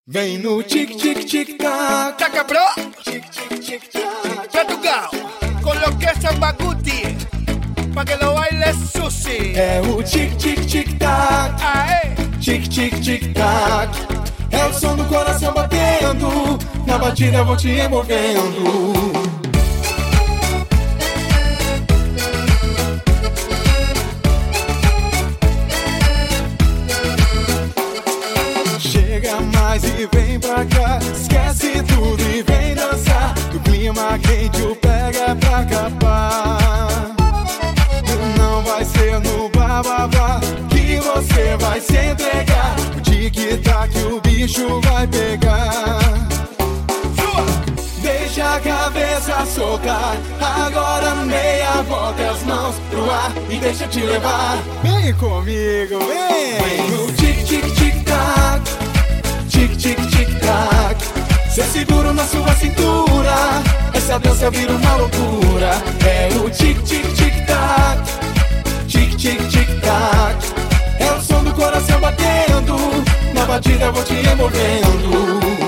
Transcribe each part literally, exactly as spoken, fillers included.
Vem no tic tic tic tac, Taca bro, tic tic tic tac. Portugal, con lo que es Sambaguti, pa' que lo bailes sushi. É o tic tic tic tac, Aê, tic tic tic tac. É o som do coração batendo, na batida vou te envolvendo. Chega mais e vem pra cá, esquece tudo e vem dançar. Do clima quente o pega pra capar. Não vai ser no bababá que você vai se entregar. O tic-tac o bicho vai pegar. Deixa a cabeça soltar, agora meia volta as mãos pro ar e deixa te levar. Vem comigo, vem! Vem no tic-tic-tic-tac, tic-tic-tic-tac. Cê seguro na sua cintura, essa dança vira uma loucura. É o tic-tic-tic-tac, tic-tic-tic-tac. É o som do coração batendo, na batida vou te envolvendo.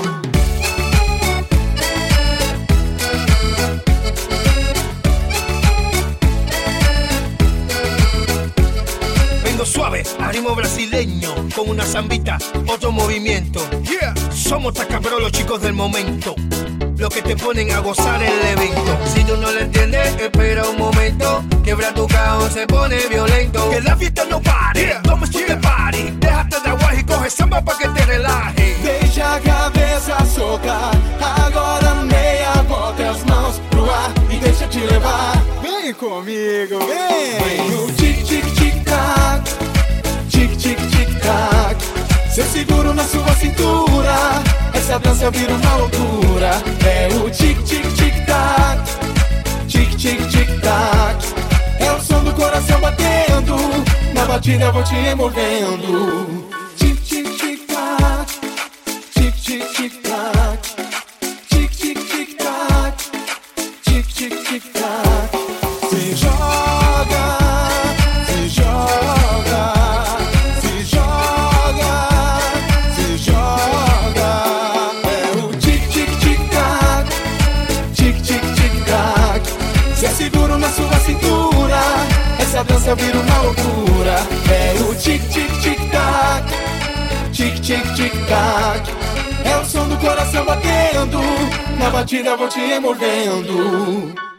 suave, a ritmo brasileño, con una zambita, otro movimiento. Yeah, somos Tacabro, los chicos del momento, los que te ponen a gozar el evento. Si tú no lo entiendes, espera un momento, quebra tu caos, se pone violento. Que la fiesta no pare, yeah. Toma su yeah. Party, déjate de agua y coge samba pa' que te relaje. Deixa a cabeça soltar, agora meia volta as mãos pro ar e deixa te levar. Vem comigo, vem! Vem no tic-tic-tic-tac, tic-tic-tic-tac. Seu seguro na sua cintura, essa dança vira uma loucura. É o tic-tic-tic-tac, tic-tic-tic-tac. É o som do coração batendo, na batida eu vou te envolvendo. Tic-tic-tic-tac, tic-tic-tic-tac, tic-tic-tic-tac, tic-tic-tic-tac. Se joga, se joga, se joga, se joga. É o tic-tic-tic-tac, tic-tic-tic-tac. Se é seguro na sua cintura, essa dança vira uma loucura. É o tic-tic-tic-tac, tic-tic-tic-tac. É o som do coração batendo, na batida vou te envolvendo.